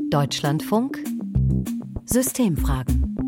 Deutschlandfunk Systemfragen.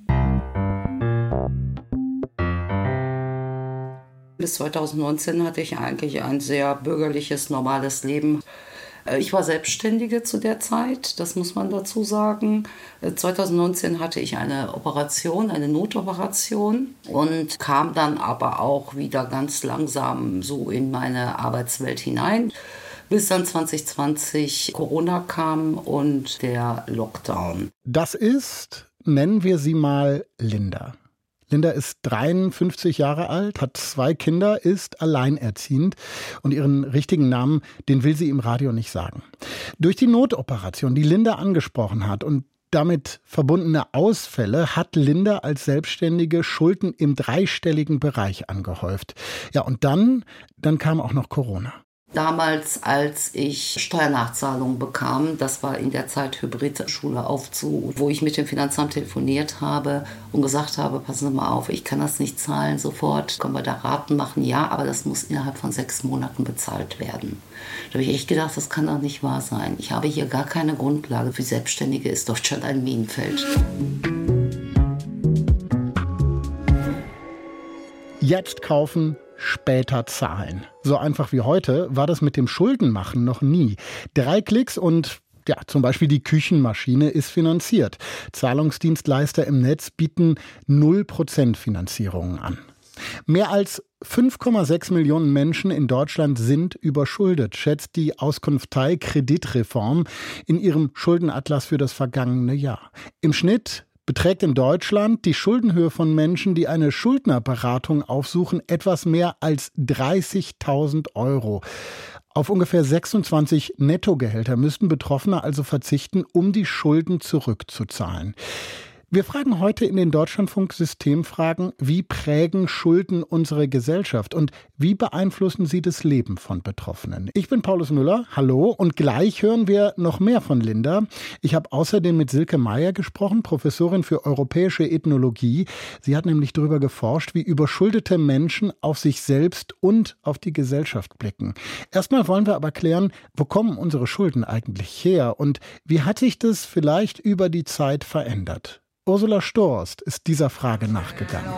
Bis 2019 hatte ich eigentlich ein sehr bürgerliches, normales Leben. Ich war Selbstständige zu der Zeit, das muss man dazu sagen. 2019 hatte ich eine Operation, eine Notoperation und kam dann aber auch wieder ganz langsam so in meine Arbeitswelt hinein. Bis dann 2020 Corona kam und der Lockdown. Das ist, nennen wir sie mal Linda. Linda ist 53 Jahre alt, hat 2 Kinder, ist alleinerziehend und ihren richtigen Namen, den will sie im Radio nicht sagen. Durch die Notoperation, die Linda angesprochen hat und damit verbundene Ausfälle, hat Linda als Selbstständige Schulden im dreistelligen Bereich angehäuft. Ja, und dann kam auch noch Corona. Damals, als ich Steuernachzahlungen bekam, das war in der Zeit Hybrid-Schule auf zu, wo ich mit dem Finanzamt telefoniert habe und gesagt habe, passen Sie mal auf, ich kann das nicht zahlen sofort, können wir da Raten machen? Ja, aber das muss innerhalb von 6 Monaten bezahlt werden. Da habe ich echt gedacht, das kann doch nicht wahr sein. Ich habe hier gar keine Grundlage. Für Selbstständige ist Deutschland ein Minenfeld. Jetzt kaufen, später zahlen. So einfach wie heute war das mit dem Schuldenmachen noch nie. 3 Klicks und ja, zum Beispiel die Küchenmaschine ist finanziert. Zahlungsdienstleister im Netz bieten 0% Finanzierungen an. Mehr als 5,6 Millionen Menschen in Deutschland sind überschuldet, schätzt die Auskunftei Kreditreform in ihrem Schuldenatlas für das vergangene Jahr. Im Schnitt beträgt in Deutschland die Schuldenhöhe von Menschen, die eine Schuldnerberatung aufsuchen, etwas mehr als 30.000 €. Auf ungefähr 26 Nettogehälter müssten Betroffene also verzichten, um die Schulden zurückzuzahlen. Wir fragen heute in den Deutschlandfunk Systemfragen, wie prägen Schulden unsere Gesellschaft und wie beeinflussen sie das Leben von Betroffenen? Ich bin Paulus Müller, hallo, und gleich hören wir noch mehr von Linda. Ich habe außerdem mit Silke Meyer gesprochen, Professorin für europäische Ethnologie. Sie hat nämlich darüber geforscht, wie überschuldete Menschen auf sich selbst und auf die Gesellschaft blicken. Erstmal wollen wir aber klären, wo kommen unsere Schulden eigentlich her und wie hat sich das vielleicht über die Zeit verändert? Ursula Storst ist dieser Frage nachgegangen.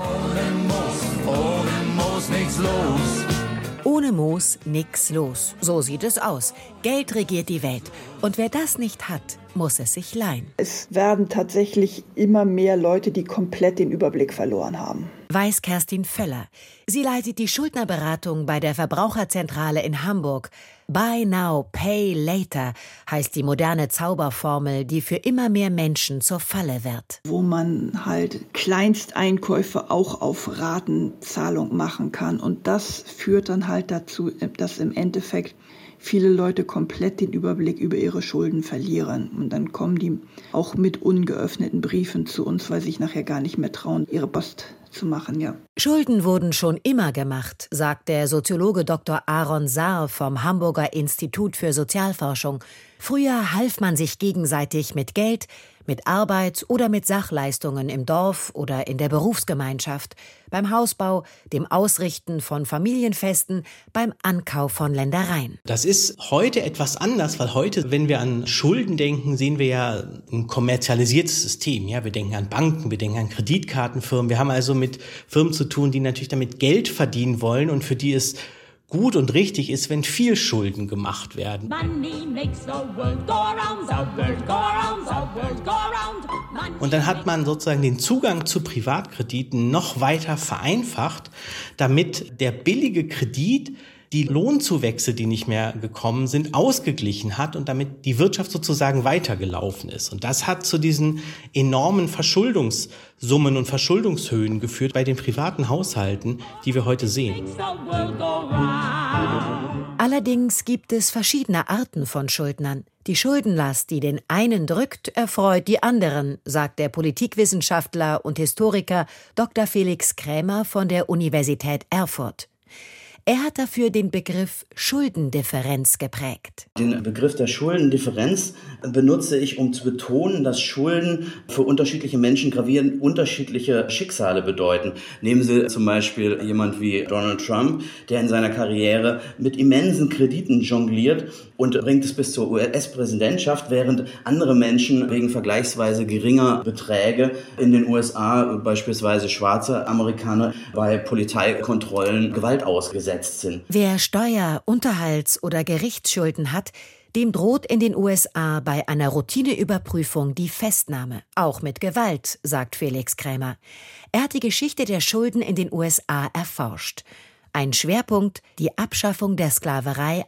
Ohne Moos nix los. So sieht es aus. Geld regiert die Welt. Und wer das nicht hat, muss es sich leihen. Es werden tatsächlich immer mehr Leute, die komplett den Überblick verloren haben. Weiß Kerstin Völler. Sie leitet die Schuldnerberatung bei der Verbraucherzentrale in Hamburg. Buy now, pay later heißt die moderne Zauberformel, die für immer mehr Menschen zur Falle wird. Wo man halt Kleinsteinkäufe auch auf Ratenzahlung machen kann. Und das führt dann halt dazu, dass im Endeffekt viele Leute komplett den Überblick über ihre Schulden verlieren. Und dann kommen die auch mit ungeöffneten Briefen zu uns, weil sie sich nachher gar nicht mehr trauen, ihre Post zu machen, ja. Schulden wurden schon immer gemacht, sagt der Soziologe Dr. Aaron Saar vom Hamburger Institut für Sozialforschung. Früher half man sich gegenseitig mit Geld, mit Arbeit oder mit Sachleistungen im Dorf oder in der Berufsgemeinschaft, beim Hausbau, dem Ausrichten von Familienfesten, beim Ankauf von Ländereien. Das ist heute etwas anders, weil heute, wenn wir an Schulden denken, sehen wir ja ein kommerzialisiertes System. Ja, wir denken an Banken, wir denken an Kreditkartenfirmen. Wir haben also mit Firmen zu tun, die natürlich damit Geld verdienen wollen und für die es gut und richtig ist, wenn viel Schulden gemacht werden. Und dann hat man sozusagen den Zugang zu Privatkrediten noch weiter vereinfacht, damit der billige Kredit die Lohnzuwächse, die nicht mehr gekommen sind, ausgeglichen hat und damit die Wirtschaft sozusagen weitergelaufen ist. Und das hat zu diesen enormen Verschuldungssummen und Verschuldungshöhen geführt bei den privaten Haushalten, die wir heute sehen. Allerdings gibt es verschiedene Arten von Schuldnern. Die Schuldenlast, die den einen drückt, erfreut die anderen, sagt der Politikwissenschaftler und Historiker Dr. Felix Krämer von der Universität Erfurt. Er hat dafür den Begriff Schuldendifferenz geprägt. Den Begriff der Schuldendifferenz benutze ich, um zu betonen, dass Schulden für unterschiedliche Menschen gravierend unterschiedliche Schicksale bedeuten. Nehmen Sie zum Beispiel jemand wie Donald Trump, der in seiner Karriere mit immensen Krediten jongliert und bringt es bis zur US-Präsidentschaft, während andere Menschen wegen vergleichsweise geringer Beträge in den USA, beispielsweise schwarze Amerikaner, bei Polizeikontrollen Gewalt ausgesetzt sind. Wer Steuer-, Unterhalts- oder Gerichtsschulden hat, dem droht in den USA bei einer Routineüberprüfung die Festnahme, auch mit Gewalt, sagt Felix Krämer. Er hat die Geschichte der Schulden in den USA erforscht. Ein Schwerpunkt, die Abschaffung der Sklaverei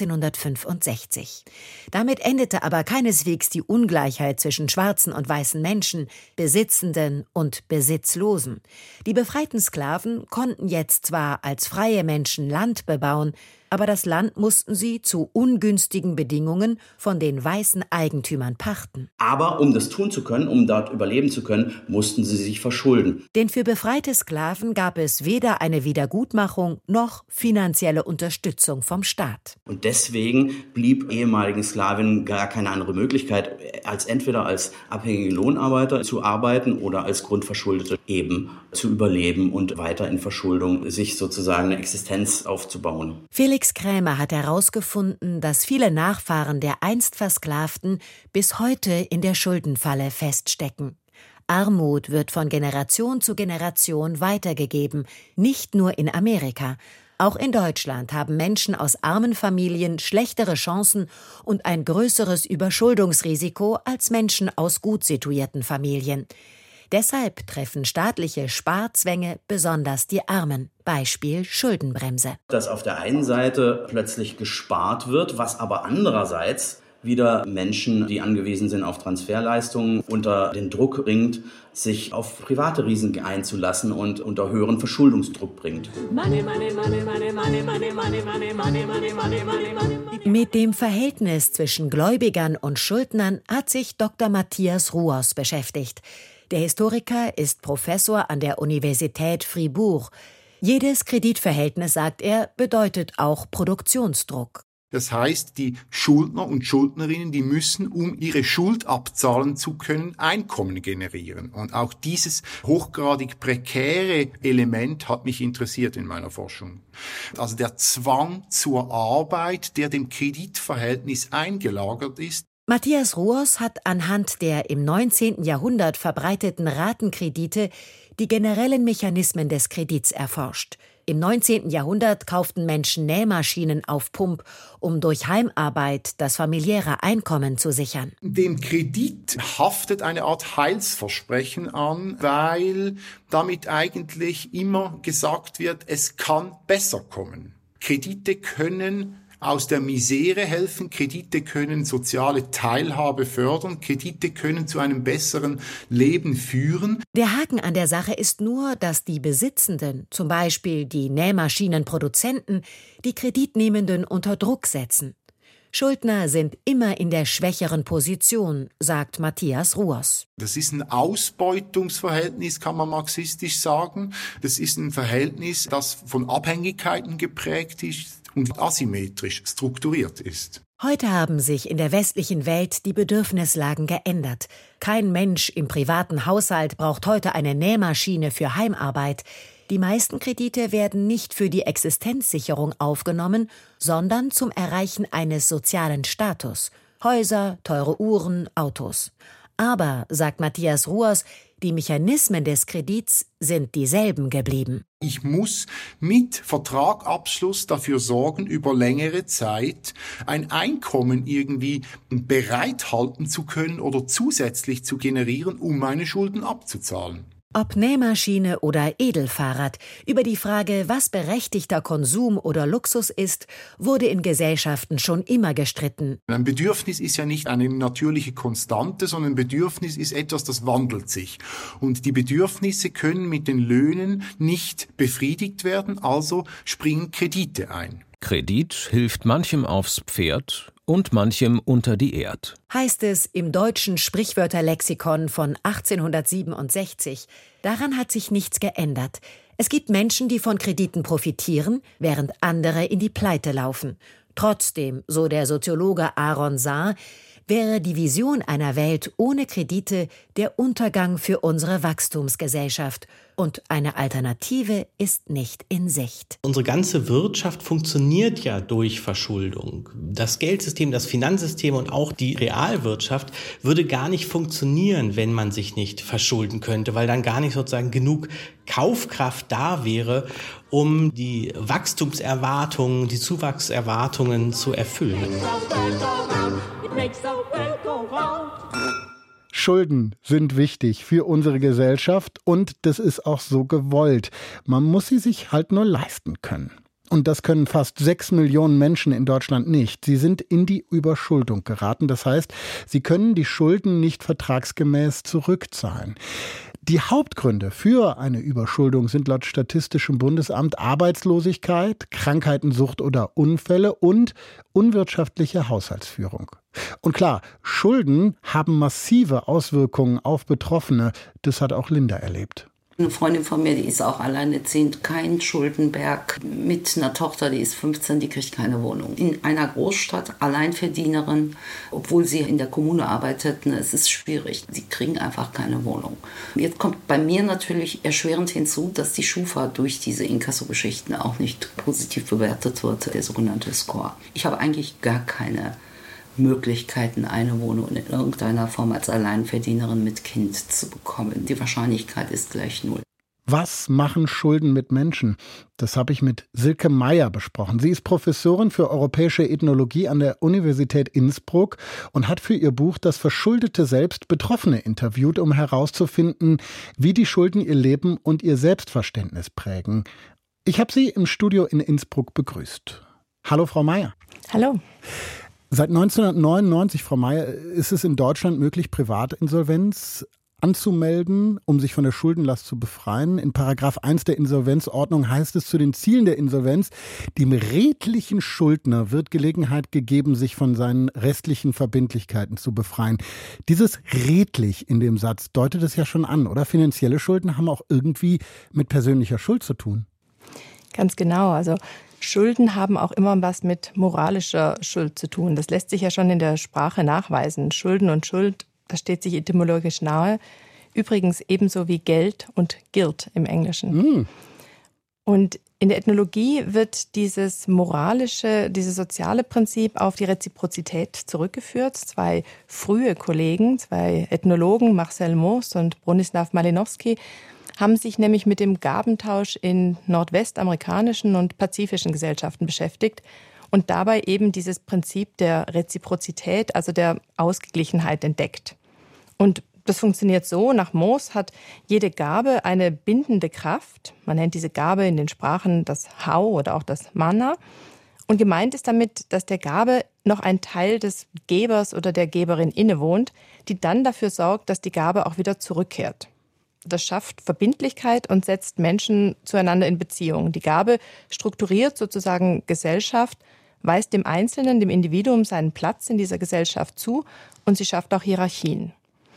1865. Damit endete aber keineswegs die Ungleichheit zwischen schwarzen und weißen Menschen, Besitzenden und Besitzlosen. Die befreiten Sklaven konnten jetzt zwar als freie Menschen Land bebauen, aber das Land mussten sie zu ungünstigen Bedingungen von den weißen Eigentümern pachten. Aber um das tun zu können, um dort überleben zu können, mussten sie sich verschulden. Denn für befreite Sklaven gab es weder eine Wiedergutmachung noch finanzielle Unterstützung vom Staat. Und deswegen blieb ehemaligen Sklavinnen gar keine andere Möglichkeit, als entweder als abhängige Lohnarbeiter zu arbeiten oder als Grundverschuldete eben zu überleben und weiter in Verschuldung sich sozusagen eine Existenz aufzubauen. Felix Krämer hat herausgefunden, dass viele Nachfahren der einst Versklavten bis heute in der Schuldenfalle feststecken. Armut wird von Generation zu Generation weitergegeben, nicht nur in Amerika. Auch in Deutschland haben Menschen aus armen Familien schlechtere Chancen und ein größeres Überschuldungsrisiko als Menschen aus gut situierten Familien. Deshalb treffen staatliche Sparzwänge besonders die Armen. Beispiel Schuldenbremse. Dass auf der einen Seite plötzlich gespart wird, was aber andererseits wieder Menschen, die angewiesen sind auf Transferleistungen, unter den Druck bringt, sich auf private Risiken einzulassen und unter höheren Verschuldungsdruck bringt. Mit dem Verhältnis zwischen Gläubigern und Schuldnern hat sich Dr. Matthias Ruos beschäftigt. Der Historiker ist Professor an der Universität Fribourg. Jedes Kreditverhältnis, sagt er, bedeutet auch Produktionsdruck. Das heißt, die Schuldner und Schuldnerinnen, die müssen, um ihre Schuld abzahlen zu können, Einkommen generieren. Und auch dieses hochgradig prekäre Element hat mich interessiert in meiner Forschung. Also der Zwang zur Arbeit, der dem Kreditverhältnis eingelagert ist. Matthias Ruos hat anhand der im 19. Jahrhundert verbreiteten Ratenkredite die generellen Mechanismen des Kredits erforscht. Im 19. Jahrhundert kauften Menschen Nähmaschinen auf Pump, um durch Heimarbeit das familiäre Einkommen zu sichern. Dem Kredit haftet eine Art Heilsversprechen an, weil damit eigentlich immer gesagt wird, es kann besser kommen. Kredite können aus der Misere helfen, Kredite können soziale Teilhabe fördern, Kredite können zu einem besseren Leben führen. Der Haken an der Sache ist nur, dass die Besitzenden, zum Beispiel die Nähmaschinenproduzenten, die Kreditnehmenden unter Druck setzen. Schuldner sind immer in der schwächeren Position, sagt Matthias Ruos. Das ist ein Ausbeutungsverhältnis, kann man marxistisch sagen. Das ist ein Verhältnis, das von Abhängigkeiten geprägt ist und asymmetrisch strukturiert ist. Heute haben sich in der westlichen Welt die Bedürfnislagen geändert. Kein Mensch im privaten Haushalt braucht heute eine Nähmaschine für Heimarbeit. Die meisten Kredite werden nicht für die Existenzsicherung aufgenommen, sondern zum Erreichen eines sozialen Status. Häuser, teure Uhren, Autos. Aber, sagt Matthias Ruos, die Mechanismen des Kredits sind dieselben geblieben. Ich muss mit Vertragabschluss dafür sorgen, über längere Zeit ein Einkommen irgendwie bereithalten zu können oder zusätzlich zu generieren, um meine Schulden abzuzahlen. Ob Nähmaschine oder Edelfahrrad, über die Frage, was berechtigter Konsum oder Luxus ist, wurde in Gesellschaften schon immer gestritten. Ein Bedürfnis ist ja nicht eine natürliche Konstante, sondern ein Bedürfnis ist etwas, das wandelt sich. Und die Bedürfnisse können mit den Löhnen nicht befriedigt werden, also springen Kredite ein. Kredit hilft manchem aufs Pferd und manchem unter die Erd. Heißt es im deutschen Sprichwörterlexikon von 1867. Daran hat sich nichts geändert. Es gibt Menschen, die von Krediten profitieren, während andere in die Pleite laufen. Trotzdem, so der Soziologe Aaron Saar, wäre die Vision einer Welt ohne Kredite der Untergang für unsere Wachstumsgesellschaft. Und eine Alternative ist nicht in Sicht. Unsere ganze Wirtschaft funktioniert ja durch Verschuldung. Das Geldsystem, das Finanzsystem und auch die Realwirtschaft würde gar nicht funktionieren, wenn man sich nicht verschulden könnte, weil dann gar nicht sozusagen genug Kaufkraft da wäre, um die Wachstumserwartungen, die Zuwachserwartungen zu erfüllen. Schulden sind wichtig für unsere Gesellschaft und das ist auch so gewollt. Man muss sie sich halt nur leisten können. Und das können fast 6 Millionen Menschen in Deutschland nicht. Sie sind in die Überschuldung geraten. Das heißt, sie können die Schulden nicht vertragsgemäß zurückzahlen. Die Hauptgründe für eine Überschuldung sind laut Statistischem Bundesamt Arbeitslosigkeit, Krankheiten, Sucht oder Unfälle und unwirtschaftliche Haushaltsführung. Und klar, Schulden haben massive Auswirkungen auf Betroffene. Das hat auch Linda erlebt. Eine Freundin von mir, die ist auch alleinerziehend, kein Schuldenberg, mit einer Tochter, die ist 15, die kriegt keine Wohnung. In einer Großstadt, Alleinverdienerin, obwohl sie in der Kommune arbeiteten, es ist schwierig. Sie kriegen einfach keine Wohnung. Jetzt kommt bei mir natürlich erschwerend hinzu, dass die Schufa durch diese Inkasso-Geschichten auch nicht positiv bewertet wird, der sogenannte Score. Ich habe eigentlich gar keine Möglichkeiten, eine Wohnung in irgendeiner Form als Alleinverdienerin mit Kind zu bekommen. Die Wahrscheinlichkeit ist gleich 0. Was machen Schulden mit Menschen? Das habe ich mit Silke Meyer besprochen. Sie ist Professorin für europäische Ethnologie an der Universität Innsbruck und hat für ihr Buch Das verschuldete Selbst Betroffene interviewt, um herauszufinden, wie die Schulden ihr Leben und ihr Selbstverständnis prägen. Ich habe sie im Studio in Innsbruck begrüßt. Hallo, Frau Meyer. Hallo. Seit 1999, Frau Meyer, ist es in Deutschland möglich, Privatinsolvenz anzumelden, um sich von der Schuldenlast zu befreien. In Paragraph 1 der Insolvenzordnung heißt es zu den Zielen der Insolvenz: Dem redlichen Schuldner wird Gelegenheit gegeben, sich von seinen restlichen Verbindlichkeiten zu befreien. Dieses redlich in dem Satz deutet es ja schon an, oder? Finanzielle Schulden haben auch irgendwie mit persönlicher Schuld zu tun. Ganz genau, also Schulden haben auch immer was mit moralischer Schuld zu tun. Das lässt sich ja schon in der Sprache nachweisen. Schulden und Schuld, das steht sich etymologisch nahe. Übrigens ebenso wie Geld und Guilt im Englischen. Und in der Ethnologie wird dieses moralische, dieses soziale Prinzip auf die Reziprozität zurückgeführt. 2 frühe Kollegen, 2 Ethnologen, Marcel Mauss und Bronislaw Malinowski, haben sich nämlich mit dem Gabentausch in nordwestamerikanischen und pazifischen Gesellschaften beschäftigt und dabei eben dieses Prinzip der Reziprozität, also der Ausgeglichenheit, entdeckt. Und das funktioniert so: Nach Mauss hat jede Gabe eine bindende Kraft. Man nennt diese Gabe in den Sprachen das Hau oder auch das Mana. Und gemeint ist damit, dass der Gabe noch ein Teil des Gebers oder der Geberin innewohnt, die dann dafür sorgt, dass die Gabe auch wieder zurückkehrt. Das schafft Verbindlichkeit und setzt Menschen zueinander in Beziehung. Die Gabe strukturiert sozusagen Gesellschaft, weist dem Einzelnen, dem Individuum seinen Platz in dieser Gesellschaft zu und sie schafft auch Hierarchien.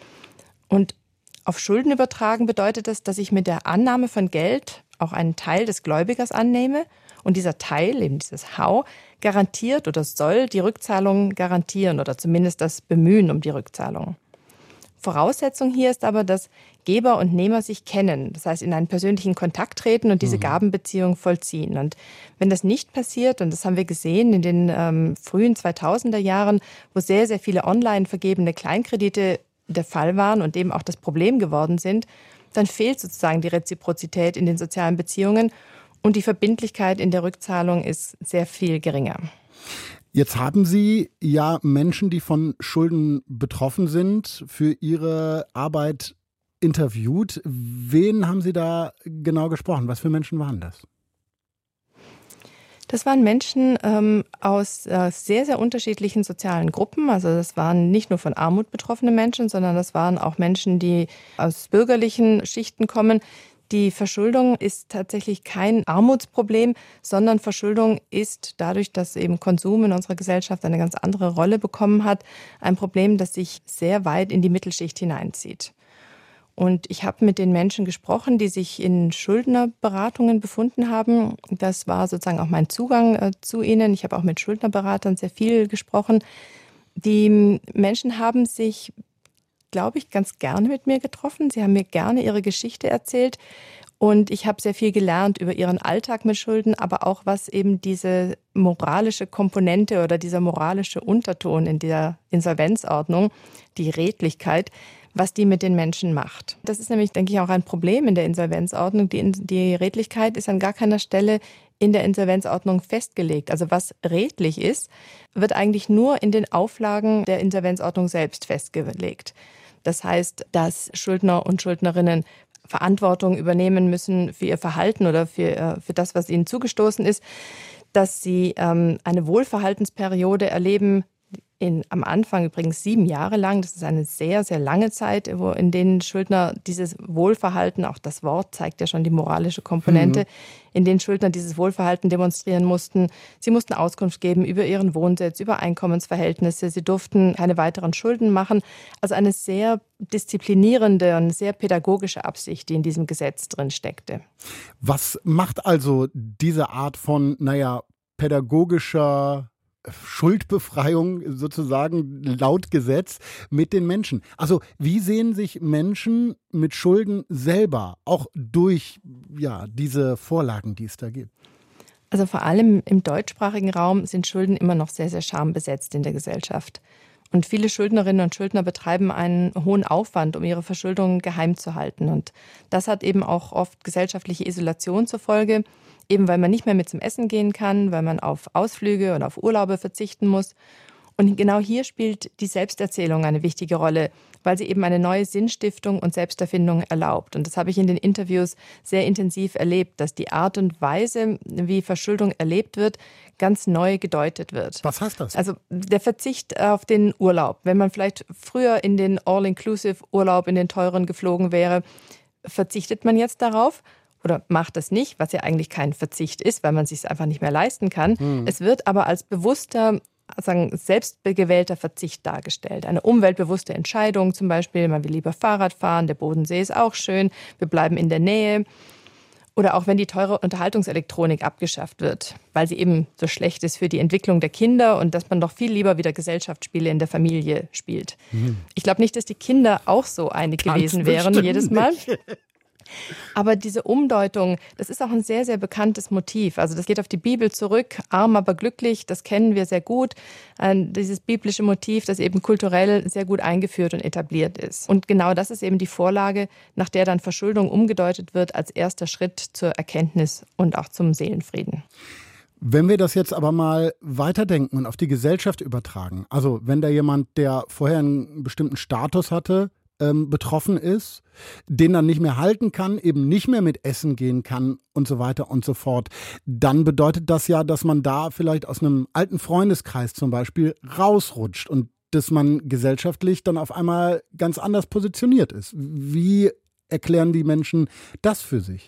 Und auf Schulden übertragen bedeutet das, dass ich mit der Annahme von Geld auch einen Teil des Gläubigers annehme und dieser Teil, eben dieses Hau, garantiert oder soll die Rückzahlung garantieren oder zumindest das Bemühen um die Rückzahlung. Voraussetzung hier ist aber, dass Geber und Nehmer sich kennen, das heißt in einen persönlichen Kontakt treten und diese Gabenbeziehung vollziehen. Und wenn das nicht passiert, und das haben wir gesehen in den frühen 2000er Jahren, wo sehr, sehr viele online vergebene Kleinkredite der Fall waren und eben auch das Problem geworden sind, dann fehlt sozusagen die Reziprozität in den sozialen Beziehungen und die Verbindlichkeit in der Rückzahlung ist sehr viel geringer. Jetzt haben Sie ja Menschen, die von Schulden betroffen sind, für Ihre Arbeit interviewt. Wen haben Sie da genau gesprochen? Was für Menschen waren das? Das waren Menschen aus sehr, sehr unterschiedlichen sozialen Gruppen. Also das waren nicht nur von Armut betroffene Menschen, sondern das waren auch Menschen, die aus bürgerlichen Schichten kommen, Die Verschuldung ist tatsächlich kein Armutsproblem, sondern Verschuldung ist dadurch, dass eben Konsum in unserer Gesellschaft eine ganz andere Rolle bekommen hat, ein Problem, das sich sehr weit in die Mittelschicht hineinzieht. Und ich habe mit den Menschen gesprochen, die sich in Schuldnerberatungen befunden haben. Das war sozusagen auch mein Zugang zu ihnen. Ich habe auch mit Schuldnerberatern sehr viel gesprochen. Die Menschen haben sich, glaube ich, ganz gerne mit mir getroffen. Sie haben mir gerne ihre Geschichte erzählt und ich habe sehr viel gelernt über ihren Alltag mit Schulden, aber auch was eben diese moralische Komponente oder dieser moralische Unterton in der Insolvenzordnung, die Redlichkeit, was die mit den Menschen macht. Das ist nämlich, denke ich, auch ein Problem in der Insolvenzordnung. Die Redlichkeit ist an gar keiner Stelle in der Insolvenzordnung festgelegt. Also was redlich ist, wird eigentlich nur in den Auflagen der Insolvenzordnung selbst festgelegt. Das heißt, dass Schuldner und Schuldnerinnen Verantwortung übernehmen müssen für ihr Verhalten oder für das, was ihnen zugestoßen ist, dass sie eine Wohlverhaltensperiode erleben, am Anfang übrigens 7 Jahre lang. Das ist eine sehr, sehr lange Zeit, in denen Schuldner dieses Wohlverhalten, auch das Wort zeigt ja schon die moralische Komponente, in denen Schuldner dieses Wohlverhalten demonstrieren mussten. Sie mussten Auskunft geben über ihren Wohnsitz, über Einkommensverhältnisse. Sie durften keine weiteren Schulden machen. Also eine sehr disziplinierende und sehr pädagogische Absicht, die in diesem Gesetz drin steckte. Was macht also diese Art von, pädagogischer Schuldbefreiung sozusagen laut Gesetz mit den Menschen? Also wie sehen sich Menschen mit Schulden selber, auch durch diese Vorlagen, die es da gibt? Also vor allem im deutschsprachigen Raum sind Schulden immer noch sehr, sehr schambesetzt in der Gesellschaft. Und viele Schuldnerinnen und Schuldner betreiben einen hohen Aufwand, um ihre Verschuldung geheim zu halten. Und das hat eben auch oft gesellschaftliche Isolation zur Folge, eben weil man nicht mehr mit zum Essen gehen kann, weil man auf Ausflüge und auf Urlaube verzichten muss. Und genau hier spielt die Selbsterzählung eine wichtige Rolle, weil sie eben eine neue Sinnstiftung und Selbsterfindung erlaubt. Und das habe ich in den Interviews sehr intensiv erlebt, dass die Art und Weise, wie Verschuldung erlebt wird, ganz neu gedeutet wird. Was heißt das? Also der Verzicht auf den Urlaub. Wenn man vielleicht früher in den All-Inclusive-Urlaub in den teuren geflogen wäre, verzichtet man jetzt darauf? Oder macht das nicht, was ja eigentlich kein Verzicht ist, weil man es sich einfach nicht mehr leisten kann. Es wird aber als bewusster, selbstgewählter Verzicht dargestellt. Eine umweltbewusste Entscheidung zum Beispiel, man will lieber Fahrrad fahren, der Bodensee ist auch schön, wir bleiben in der Nähe. Oder auch wenn die teure Unterhaltungselektronik abgeschafft wird, weil sie eben so schlecht ist für die Entwicklung der Kinder und dass man doch viel lieber wieder Gesellschaftsspiele in der Familie spielt. Ich glaube nicht, dass die Kinder auch so einig gewesen wären jedes Mal. Aber diese Umdeutung, das ist auch ein sehr, sehr bekanntes Motiv. Also das geht auf die Bibel zurück, arm aber glücklich, das kennen wir sehr gut. Dieses biblische Motiv, das eben kulturell sehr gut eingeführt und etabliert ist. Und genau das ist eben die Vorlage, nach der dann Verschuldung umgedeutet wird als erster Schritt zur Erkenntnis und auch zum Seelenfrieden. Wenn wir das jetzt aber mal weiterdenken und auf die Gesellschaft übertragen, also wenn da jemand, der vorher einen bestimmten Status hatte, betroffen ist, den dann nicht mehr halten kann, eben nicht mehr mit essen gehen kann und so weiter und so fort, dann bedeutet das ja, dass man da vielleicht aus einem alten Freundeskreis zum Beispiel rausrutscht und dass man gesellschaftlich dann auf einmal ganz anders positioniert ist. Wie erklären die Menschen das für sich?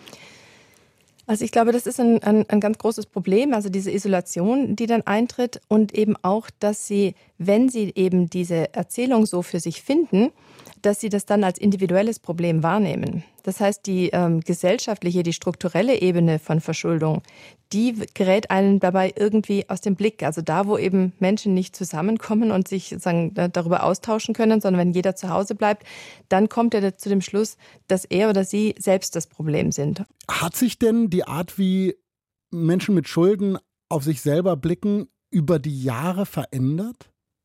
Also ich glaube, das ist ein ganz großes Problem, also diese Isolation, die dann eintritt und eben auch, dass sie, wenn sie eben diese Erzählung so für sich finden, dass sie das dann als individuelles Problem wahrnehmen. Das heißt, die gesellschaftliche, die strukturelle Ebene von Verschuldung, die gerät einem dabei irgendwie aus dem Blick. Also da, wo eben Menschen nicht zusammenkommen und sich sozusagen darüber austauschen können, sondern wenn jeder zu Hause bleibt, dann kommt er zu dem Schluss, dass er oder sie selbst das Problem sind. Hat sich denn die Art, wie Menschen mit Schulden auf sich selber blicken, über die Jahre verändert?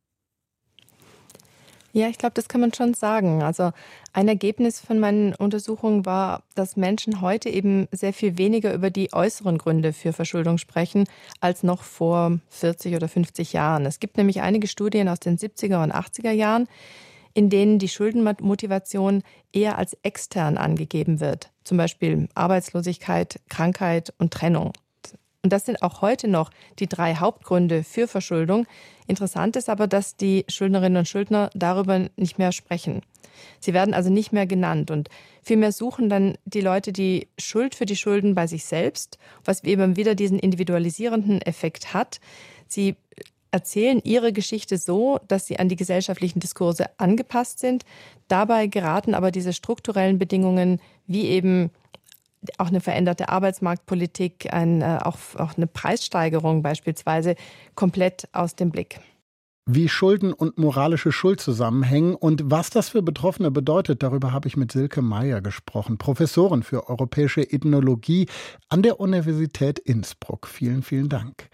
Ja, ich glaube, das kann man schon sagen. Also ein Ergebnis von meinen Untersuchungen war, dass Menschen heute eben sehr viel weniger über die äußeren Gründe für Verschuldung sprechen, als noch vor 40 oder 50 Jahren. Es gibt nämlich einige Studien aus den 70er und 80er Jahren, in denen die Schuldenmotivation eher als extern angegeben wird. Zum Beispiel Arbeitslosigkeit, Krankheit und Trennung. Und das sind auch heute noch die 3 Hauptgründe für Verschuldung. Interessant ist aber, dass die Schuldnerinnen und Schuldner darüber nicht mehr sprechen. Sie werden also nicht mehr genannt und vielmehr suchen dann die Leute die Schuld für die Schulden bei sich selbst, was eben wieder diesen individualisierenden Effekt hat. Sie erzählen ihre Geschichte so, dass sie an die gesellschaftlichen Diskurse angepasst sind. Dabei geraten aber diese strukturellen Bedingungen wie eben auch eine veränderte Arbeitsmarktpolitik, auch eine Preissteigerung beispielsweise, komplett aus dem Blick. Wie Schulden und moralische Schuld zusammenhängen und was das für Betroffene bedeutet, darüber habe ich mit Silke Meyer gesprochen, Professorin für europäische Ethnologie an der Universität Innsbruck. Vielen, vielen Dank.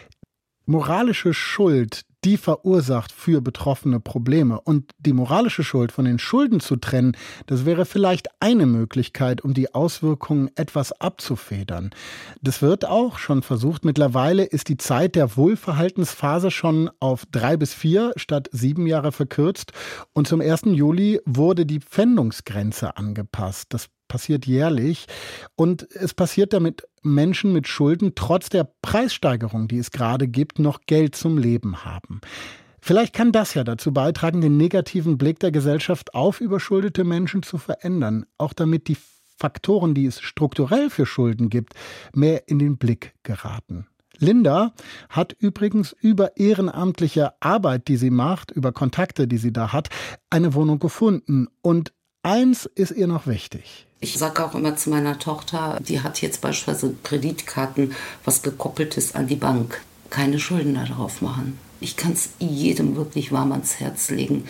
Moralische Schuld, die verursacht für Betroffene Probleme. Und die moralische Schuld von den Schulden zu trennen, das wäre vielleicht eine Möglichkeit, um die Auswirkungen etwas abzufedern. Das wird auch schon versucht. Mittlerweile ist die Zeit der Wohlverhaltensphase schon auf 3 bis 4 statt 7 Jahre verkürzt. Und zum 1. Juli wurde die Pfändungsgrenze angepasst. Das passiert jährlich. Und es passiert damit Menschen mit Schulden trotz der Preissteigerung, die es gerade gibt, noch Geld zum Leben haben. Vielleicht kann das ja dazu beitragen, den negativen Blick der Gesellschaft auf überschuldete Menschen zu verändern. Auch damit die Faktoren, die es strukturell für Schulden gibt, mehr in den Blick geraten. Linda hat übrigens über ehrenamtliche Arbeit, die sie macht, über Kontakte, die sie da hat, eine Wohnung gefunden. Und eins ist ihr noch wichtig. Ich sage auch immer zu meiner Tochter, die hat jetzt beispielsweise Kreditkarten, was gekoppelt ist an die Bank. Keine Schulden darauf machen. Ich kann es jedem wirklich warm ans Herz legen.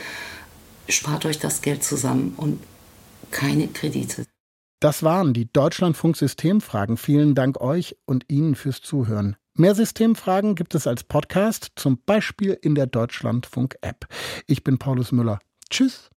Spart euch das Geld zusammen und keine Kredite. Das waren die Deutschlandfunk-Systemfragen. Vielen Dank euch und Ihnen fürs Zuhören. Mehr Systemfragen gibt es als Podcast, zum Beispiel in der Deutschlandfunk-App. Ich bin Paulus Müller. Tschüss.